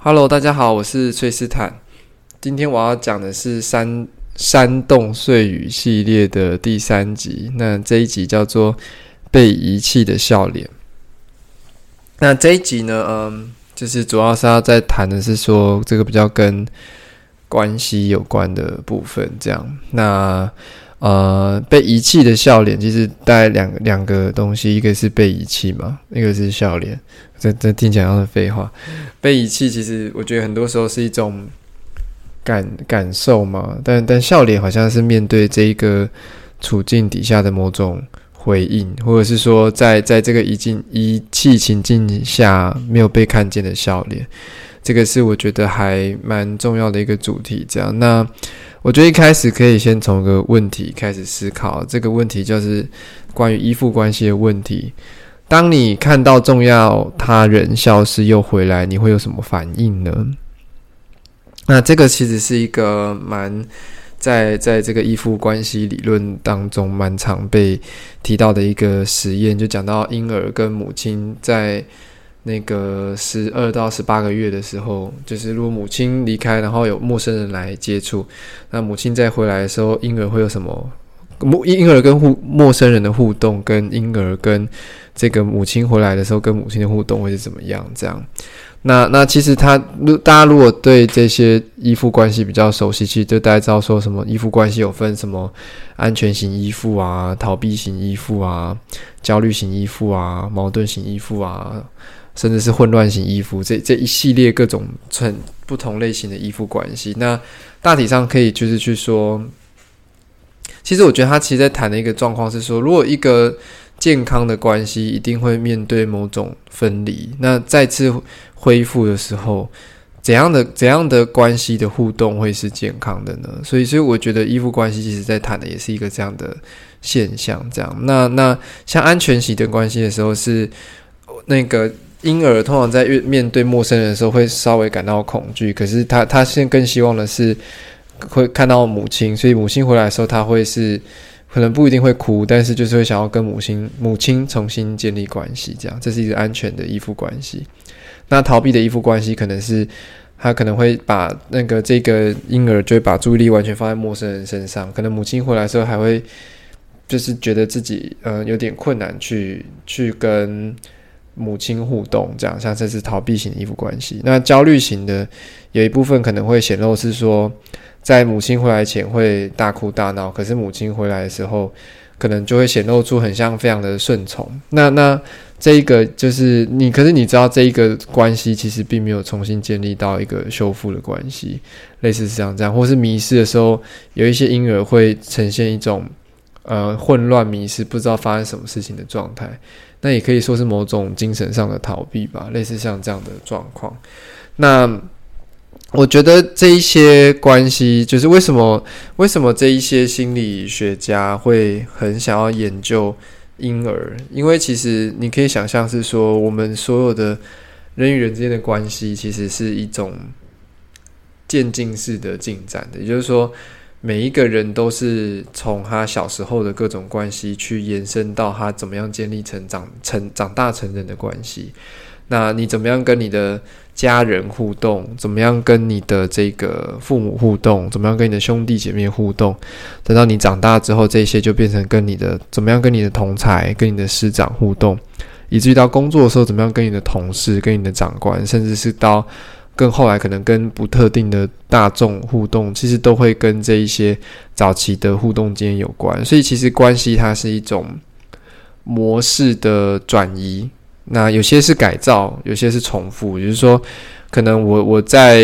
Hello， 大家好，我是崔斯坦。今天我要讲的是山洞碎语系列的第3集。那这一集叫做被遗弃的笑脸。那这一集呢，就是主要是要在谈的是说这个比较跟关系有关的部分。这样，那被遗弃的笑脸其实大概两个东西，一个是被遗弃嘛，一个是笑脸。这听起来像是废话。被遗弃其实我觉得很多时候是一种感受嘛，但笑脸好像是面对这一个处境底下的某种回应，或者是说在这个遗弃情境下没有被看见的笑脸。这个是我觉得还蛮重要的一个主题。这样，那我觉得一开始可以先从一个问题开始思考，这个问题就是关于依附关系的问题。当你看到重要他人消失又回来，你会有什么反应呢？那这个其实是一个蛮在这个依附关系理论当中蛮常被提到的一个实验，就讲到婴儿跟母亲在那个12到18个月的时候，就是如果母亲离开，然后有陌生人来接触，那母亲再回来的时候，婴儿会有什么？婴儿跟陌生人的互动，跟婴儿跟这个母亲回来的时候跟母亲的互动会是怎么样？这样，那其实大家如果对这些依附关系比较熟悉，其实就大家知道说什么依附关系有分什么安全型依附啊、逃避型依附啊、焦虑型依附啊、矛盾型依附啊，甚至是混乱型依附，这一系列各种不同类型的依附关系。那大体上可以就是去说，其实我觉得他其实在谈的一个状况是说，如果一个健康的关系一定会面对某种分离，那再次恢复的时候，怎样的关系的互动会是健康的呢？所以我觉得依附关系其实在谈的也是一个这样的现象。这样，那像安全型的关系的时候，是那个婴儿通常在面对陌生人的时候会稍微感到恐惧，可是他现在更希望的是会看到母亲，所以母亲回来的时候，他会是可能不一定会哭，但是就是会想要跟母亲重新建立关系。这样，这是一个安全的依附关系。那逃避的依附关系可能是他可能会把这个婴儿就会把注意力完全放在陌生人身上，可能母亲回来的时候还会就是觉得自己有点困难去跟母亲互动。这样，像这是逃避型的依附关系。那焦虑型的有一部分可能会显露是说，在母亲回来前会大哭大闹，可是母亲回来的时候可能就会显露出很像非常的顺从。那这一个就是可是你知道这一个关系其实并没有重新建立到一个修复的关系，类似是这样，或是迷失的时候，有一些婴儿会呈现一种混乱迷失，不知道发生什么事情的状态。那也可以说是某种精神上的逃避吧，类似像这样的状况。那我觉得这一些关系，就是为什么这一些心理学家会很想要研究婴儿，因为其实你可以想象是说，我们所有的人与人之间的关系其实是一种渐进式的进展的，也就是说每一个人都是从他小时候的各种关系去延伸到他怎么样建立长大成人的关系。那你怎么样跟你的家人互动，怎么样跟你的这个父母互动，怎么样跟你的兄弟姐妹互动，等到你长大之后，这些就变成怎么样跟你的同侪跟你的师长互动，以至于到工作的时候怎么样跟你的同事跟你的长官，甚至是到更后来可能跟不特定的大众互动，其实都会跟这一些早期的互动经验有关。所以其实关系它是一种模式的转移，那有些是改造，有些是重复。也就是说，可能我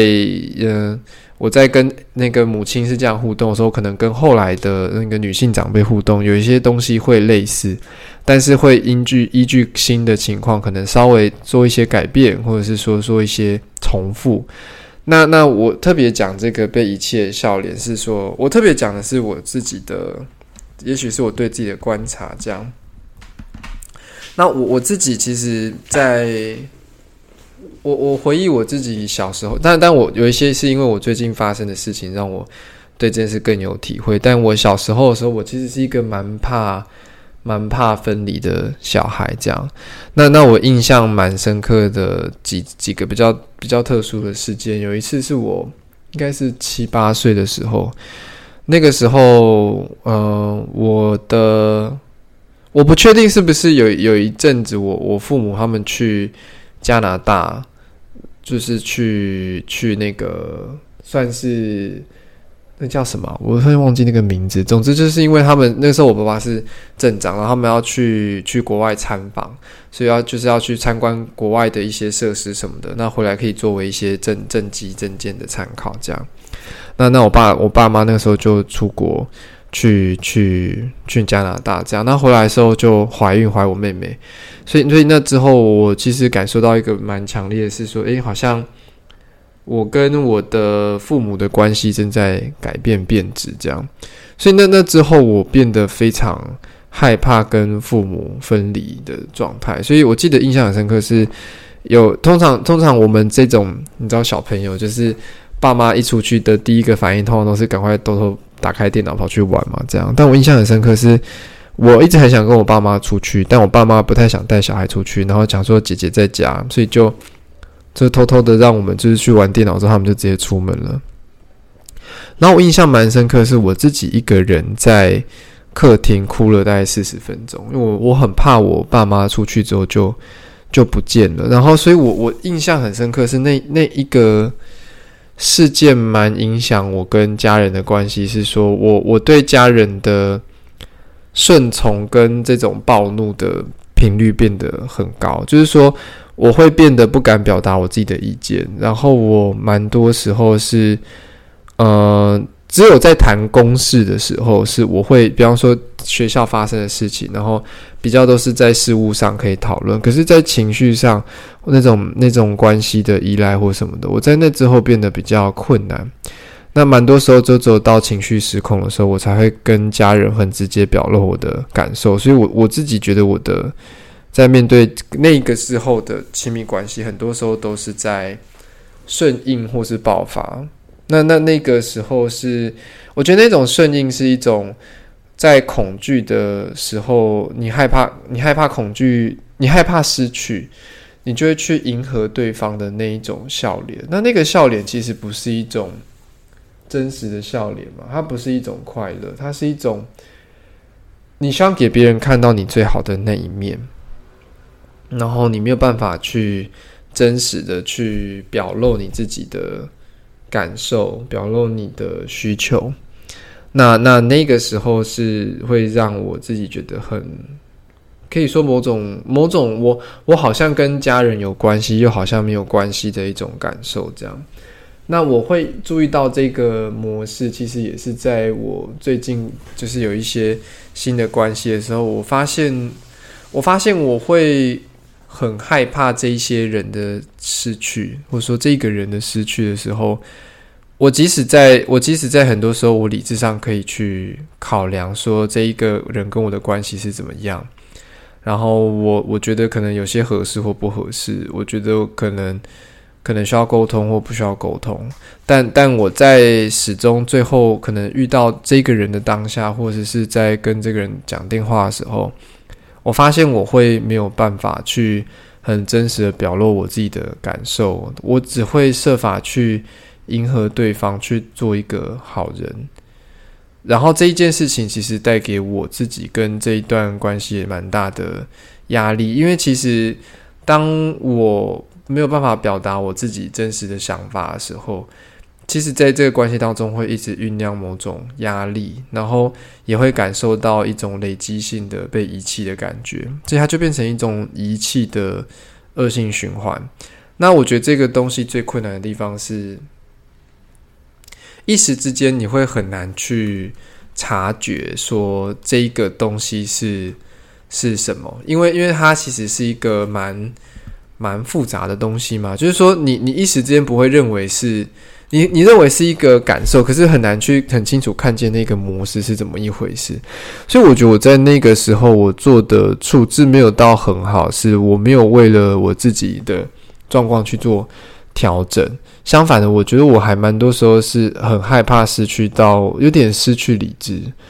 在跟那个母亲是这样互动的时候，可能跟后来的那个女性长辈互动，有一些东西会类似，但是会依据新的情况，可能稍微做一些改变，或者是说一些重复。那我特别讲这个被遗弃的笑脸，是说我特别讲的是我自己的，也许是我对自己的观察这样。那我自己其实我回忆我自己小时候，但我有一些是因为我最近发生的事情让我对这件事更有体会。但我小时候的时候，我其实是一个蛮怕蛮怕分离的小孩这样。那我印象蛮深刻的几个比较特殊的事件，有一次是我应该是7、8岁的时候，那个时候我不确定是不是有一阵子我父母他们去加拿大，就是去那个算是那叫什么，我会忘记那个名字。总之就是因为他们那个时候我爸爸是镇长，然后他们要去国外参访，所以要去参观国外的一些设施什么的，那回来可以作为一些政绩政见的参考这样。那我爸妈那个时候就出国去加拿大这样，那回来的时候就怀我妹妹，所以那之后我其实感受到一个蛮强烈的是说，好像我跟我的父母的关系正在改变变质这样，所以那之后我变得非常害怕跟父母分离的状态。所以我记得印象很深刻是通常我们这种你知道小朋友就是爸妈一出去的第一个反应通常都是赶快偷偷打开电脑跑去玩嘛这样。但我印象很深刻是我一直很想跟我爸妈出去，但我爸妈不太想带小孩出去，然后讲说姐姐在家，所以就偷偷的让我们就是去玩电脑之后他们就直接出门了。然后我印象蛮深刻是我自己一个人在客厅哭了大概40分钟，因为我很怕我爸妈出去之后就不见了。然后所以我印象很深刻是那一个事件蛮影响我跟家人的关系，是说我对家人的顺从跟这种暴怒的频率变得很高，就是说我会变得不敢表达我自己的意见，然后我蛮多时候是只有在谈公事的时候是我会比方说学校发生的事情，然后比较都是在事务上可以讨论，可是在情绪上那种关系的依赖或什么的，我在那之后变得比较困难。那蛮多时候就只有到情绪失控的时候我才会跟家人很直接表露我的感受，所以我自己觉得我的在面对那个时候的亲密关系很多时候都是在顺应或是爆发。那个时候是我觉得那种顺应是一种在恐惧的时候你害怕恐惧，你害怕失去，你就会去迎合对方的那一种笑脸。那个笑脸其实不是一种真实的笑脸嘛，它不是一种快乐，它是一种你希望给别人看到你最好的那一面，然后你没有办法去真实的去表露你自己的感受，表露你的需求。那个时候是会让我自己觉得很可以说某种我好像跟家人有关系又好像没有关系的一种感受这样。那我会注意到这个模式其实也是在我最近就是有一些新的关系的时候，我发现我会很害怕这一些人的失去，或者说这个人的失去的时候，我即使在很多时候我理智上可以去考量说这一个人跟我的关系是怎么样，然后我觉得可能有些合适或不合适，我觉得可能需要沟通或不需要沟通，但我在始终最后可能遇到这个人的当下，或者是在跟这个人讲电话的时候，我发现我会没有办法去很真实的表露我自己的感受，我只会设法去迎合对方，去做一个好人。然后这一件事情其实带给我自己跟这一段关系也蛮大的压力，因为其实当我没有办法表达我自己真实的想法的时候，其实在这个关系当中会一直酝酿某种压力，然后也会感受到一种累积性的被遗弃的感觉，所以它就变成一种遗弃的恶性循环。那我觉得这个东西最困难的地方是一时之间你会很难去察觉说这个东西是什么，因为它其实是一个蛮复杂的东西嘛，就是说你一时之间不会认为是你认为是一个感受，可是很难去很清楚看见那个模式是怎么一回事。所以我觉得我在那个时候我做的处置没有到很好，是我没有为了我自己的状况去做调整，相反的我觉得我还蛮多时候是很害怕失去到有点失去理智，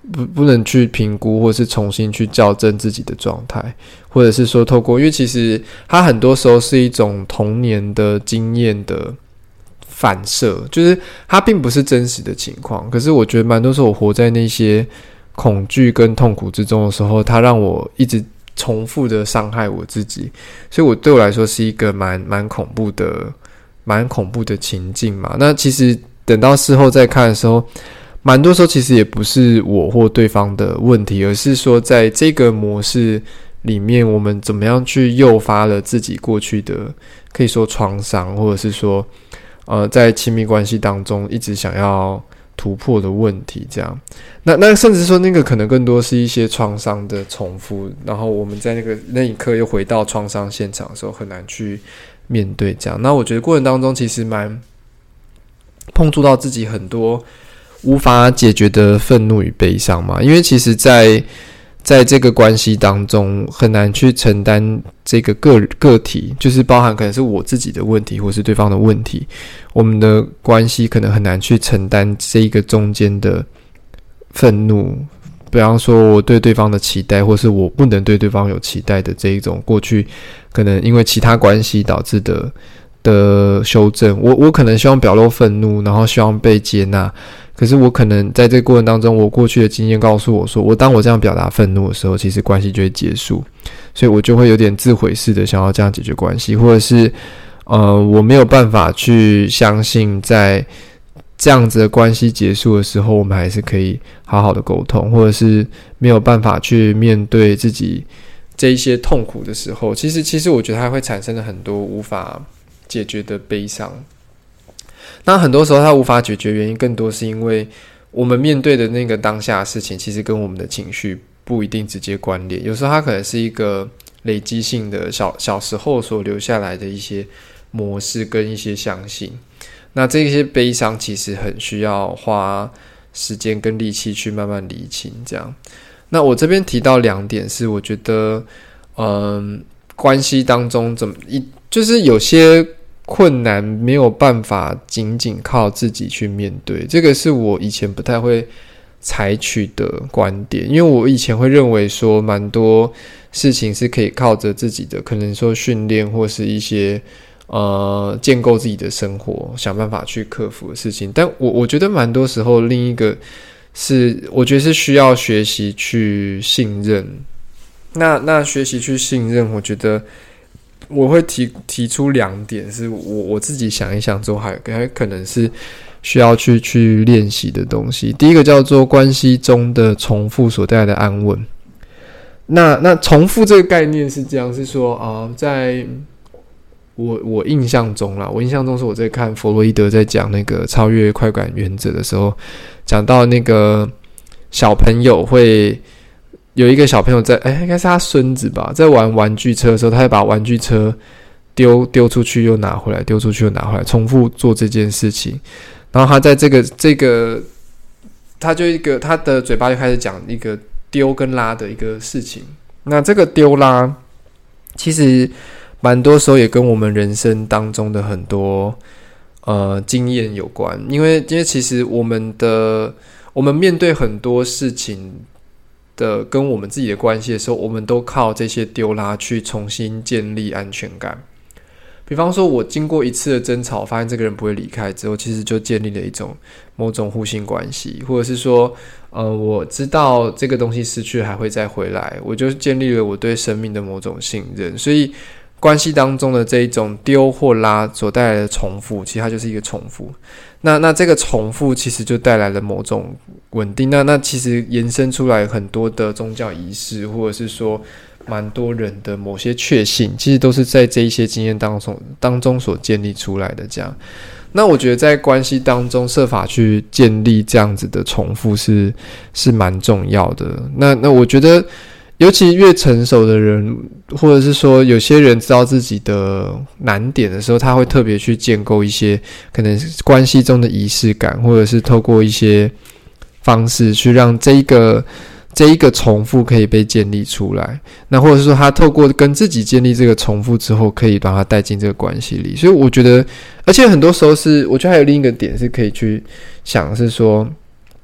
不能去评估或是重新去校正自己的状态，或者是说透过，因为其实它很多时候是一种童年的经验的反射，就是它并不是真实的情况，可是我觉得蛮多时候我活在那些恐惧跟痛苦之中的时候，它让我一直重复的伤害我自己，所以对我来说是一个蛮恐怖的情境嘛。那其实等到事后再看的时候，蛮多时候其实也不是我或对方的问题，而是说在这个模式里面，我们怎么样去诱发了自己过去的可以说创伤，或者是说在亲密关系当中一直想要突破的问题，这样。那甚至说那个可能更多是一些创伤的重复，然后我们在那一刻又回到创伤现场的时候，很难去面对这样。那我觉得过程当中其实蛮碰触到自己很多无法解决的愤怒与悲伤嘛，因为其实在这个关系当中很难去承担这个个体，就是包含可能是我自己的问题或是对方的问题，我们的关系可能很难去承担这一个中间的愤怒，比方说我对对方的期待，或是我不能对对方有期待的这一种过去可能因为其他关系导致的修正，我可能希望表露愤怒，然后希望被接纳，可是我可能在这个过程当中，我过去的经验告诉我说，当我这样表达愤怒的时候，其实关系就会结束，所以我就会有点自毁式的想要这样解决关系，或者是我没有办法去相信在这样子的关系结束的时候，我们还是可以好好的沟通，或者是没有办法去面对自己这一些痛苦的时候，其实我觉得它会产生了很多无法解决的悲伤。那很多时候它无法解决原因更多是因为我们面对的那个当下的事情其实跟我们的情绪不一定直接关联，有时候它可能是一个累积性的小时候所留下来的一些模式跟一些相信，那这些悲伤其实很需要花时间跟力气去慢慢理清这样。那我这边提到2点是我觉得关系当中就是有些困难没有办法仅仅靠自己去面对，这个是我以前不太会采取的观点，因为我以前会认为说蛮多事情是可以靠着自己的可能说训练或是一些建构自己的生活想办法去克服的事情，但我觉得蛮多时候另一个是我觉得是需要学习去信任。那学习去信任，我觉得我会提出2点是我自己想一想之后还可能是需要去练习的东西。第一个叫做关系中的重复所带来的安稳。那重复这个概念是这样，是说在我印象中是我在看弗洛伊德在讲那个超越快感原则的时候，讲到那个小朋友会有一个小朋友在应该是他孙子吧，在玩玩具车的时候，他会把玩具车丢出去又拿回来，丢出去又拿回来，重复做这件事情。然后他在这个他的嘴巴就开始讲一个丢跟拉的一个事情。那这个丢拉其实蛮多时候也跟我们人生当中的很多经验有关，因为其实我们面对很多事情的跟我们自己的关系的时候，我们都靠这些丢拉去重新建立安全感。比方说我经过一次的争吵，发现这个人不会离开之后，其实就建立了某种互信关系，或者是说我知道这个东西失去了还会再回来，我就建立了我对生命的某种信任。所以关系当中的这一种丢或拉所带来的重复，其实它就是一个重复。那这个重复其实就带来了某种稳定。那其实延伸出来很多的宗教仪式，或者是说蛮多人的某些确信，其实都是在这一些经验当中所建立出来的这样。那我觉得在关系当中设法去建立这样子的重复是蛮重要的。那我觉得尤其越成熟的人，或者是说有些人知道自己的难点的时候，他会特别去建构一些可能关系中的仪式感，或者是透过一些方式去让这一个重复可以被建立出来。那或者是说他透过跟自己建立这个重复之后，可以把它带进这个关系里。所以我觉得，而且很多时候我觉得还有另一个点是可以去想，是说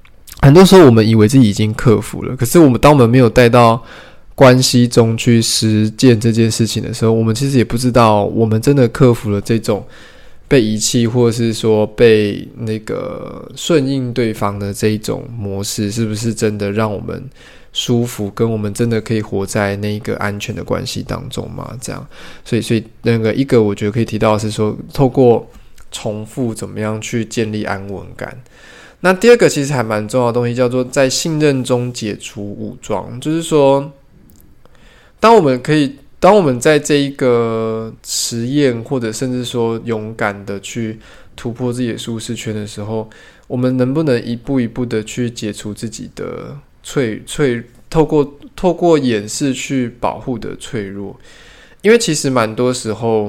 很多时候我们以为自己已经克服了，可是当我们没有带到关系中去实践这件事情的时候，我们其实也不知道我们真的克服了这种被遗弃，或者是说被那个顺应对方的这一种模式，是不是真的让我们舒服，跟我们真的可以活在那个安全的关系当中吗？这样，所以那个一个我觉得可以提到的是说，透过重复怎么样去建立安稳感。那第二个其实还蛮重要的东西，叫做在信任中解除武装，就是说，当我们在这一个实验，或者甚至说勇敢的去突破自己的舒适圈的时候，我们能不能一步一步的去解除自己的透过掩饰去保护的脆弱？因为其实蛮多时候，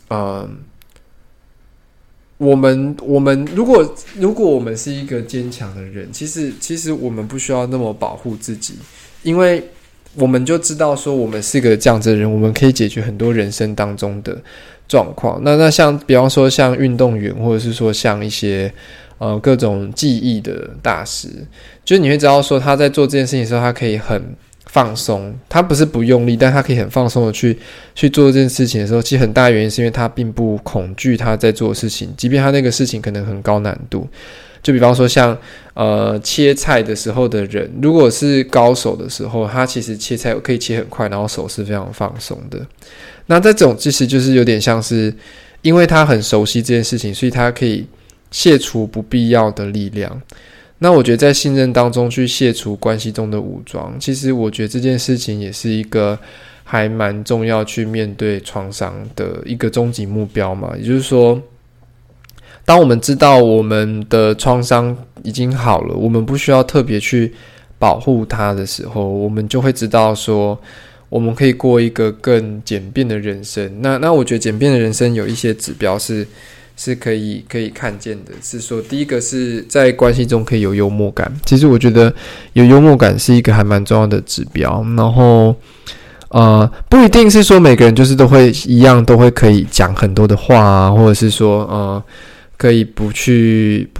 我们如果我们是一个坚强的人，其实我们不需要那么保护自己，因为我们就知道说我们是个这样子的人，我们可以解决很多人生当中的状况。那像比方说像运动员，或者是说像一些各种技艺的大师，就是你会知道说他在做这件事情的时候，他可以很放松，他不是不用力，但他可以很放松的去做这件事情的时候，其实很大的原因是因为他并不恐惧他在做的事情，即便他那个事情可能很高难度。就比方说像切菜的时候的人，如果是高手的时候，他其实切菜可以切很快，然后手是非常放松的。那这种其实就是有点像是因为他很熟悉这件事情，所以他可以卸除不必要的力量。那我觉得在信任当中去卸除关系中的武装，其实我觉得这件事情也是一个还蛮重要去面对创伤的一个终极目标嘛。也就是说，当我们知道我们的创伤已经好了，我们不需要特别去保护它的时候，我们就会知道说我们可以过一个更简便的人生。那我觉得简便的人生有一些指标是可以看见的，是说第一个是在关系中可以有幽默感。其实我觉得有幽默感是一个还蛮重要的指标。然后不一定是说每个人就是都会一样，都会可以讲很多的话啊，或者是说可以不去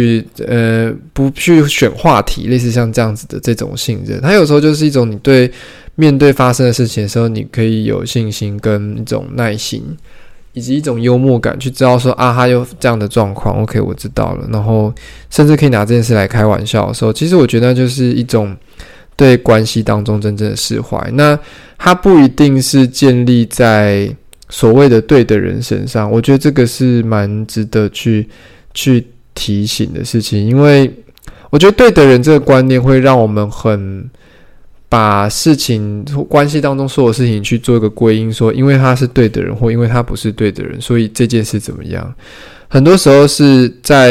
选话题，类似像这样子的这种信任。它有时候就是一种你面对发生的事情的时候，你可以有信心跟一种耐心，以及一种幽默感，去知道说他有这样的状况 ，OK， 我知道了。然后甚至可以拿这件事来开玩笑的时候，其实我觉得那就是一种对关系当中真正的释怀。那它不一定是建立在所谓的对的人身上，我觉得这个是蛮值得去提醒的事情，因为我觉得对的人这个观念会让我们很把事情关系当中所有事情去做一个归因，说因为他是对的人，或因为他不是对的人，所以这件事怎么样。很多时候是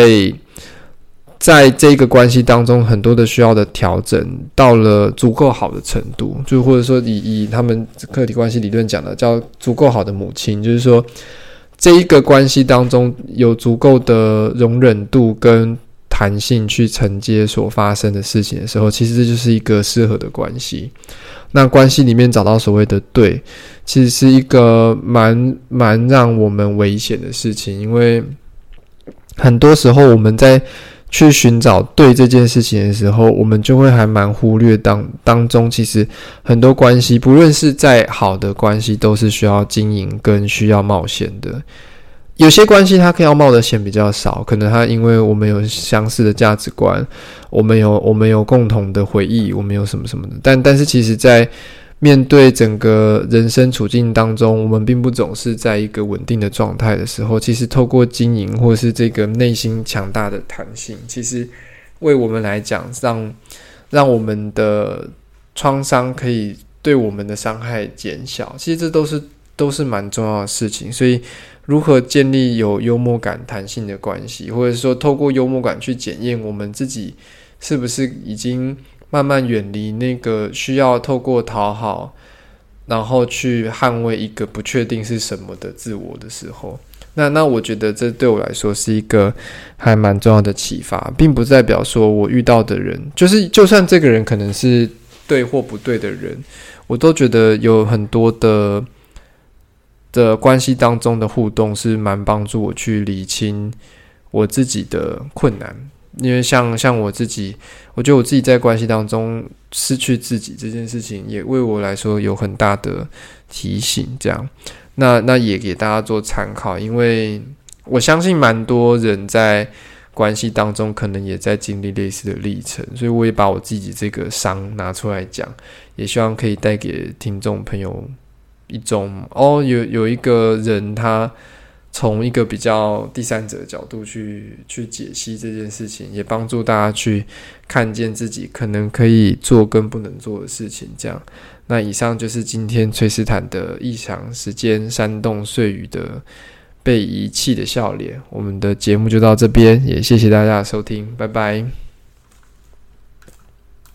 在这个关系当中，很多的需要的调整到了足够好的程度，就或者说以他们客体关系理论讲的叫足够好的母亲，就是说这一个关系当中有足够的容忍度跟弹性去承接所发生的事情的时候，其实这就是一个适合的关系。那关系里面找到所谓的对，其实是一个蛮让我们危险的事情，因为很多时候我们在去寻找对这件事情的时候，我们就会还蛮忽略当中其实很多关系，不论是再好的关系，都是需要经营跟需要冒险的。有些关系它可以要冒的险比较少，可能它因为我们有相似的价值观，我们有共同的回忆，我们有什么什么的，但是其实在面对整个人生处境当中，我们并不总是在一个稳定的状态的时候，其实透过经营或是这个内心强大的弹性，其实为我们来讲，让我们的创伤可以对我们的伤害减小，其实这都是蛮重要的事情。所以如何建立有幽默感弹性的关系，或者说透过幽默感去检验我们自己是不是已经慢慢远离那个需要透过讨好然后去捍卫一个不确定是什么的自我的时候，那我觉得这对我来说是一个还蛮重要的启发，并不代表说我遇到的人就算这个人可能是对或不对的人，我都觉得有很多的关系当中的互动是蛮帮助我去理清我自己的困难， 因为像我自己，我觉得我自己在关系当中失去自己这件事情，也为我来说有很大的提醒。这样，那也给大家做参考，因为我相信蛮多人在关系当中可能也在经历类似的历程，所以我也把我自己这个伤拿出来讲，也希望可以带给听众朋友一种有一个人他从一个比较第三者的角度去解析这件事情，也帮助大家去看见自己可能可以做跟不能做的事情。这样，那以上就是今天崔斯坦的异常时间山洞碎语的被遗弃的笑脸。我们的节目就到这边，也谢谢大家的收听，拜拜。